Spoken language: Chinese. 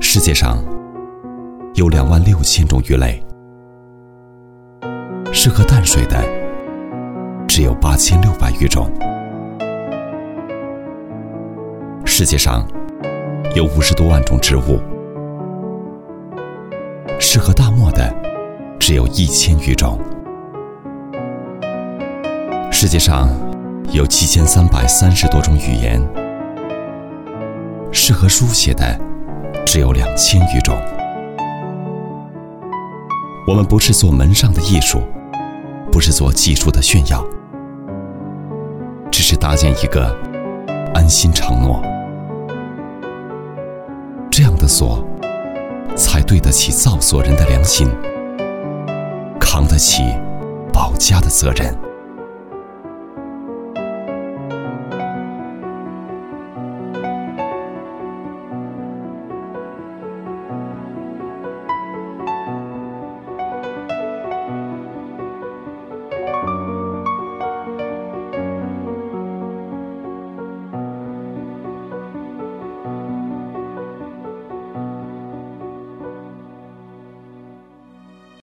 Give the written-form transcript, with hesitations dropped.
世界上有26000种鱼类，适合淡水的只有8600余种。世界上有50多万种植物，适合大漠的只有1000余种。世界上有7330多种语言，适合书写的只有2000余种。我们不是做门上的艺术，不是做技术的炫耀，只是搭建一个安心承诺。这样的锁才对得起造锁人的良心，扛得起保家的责任。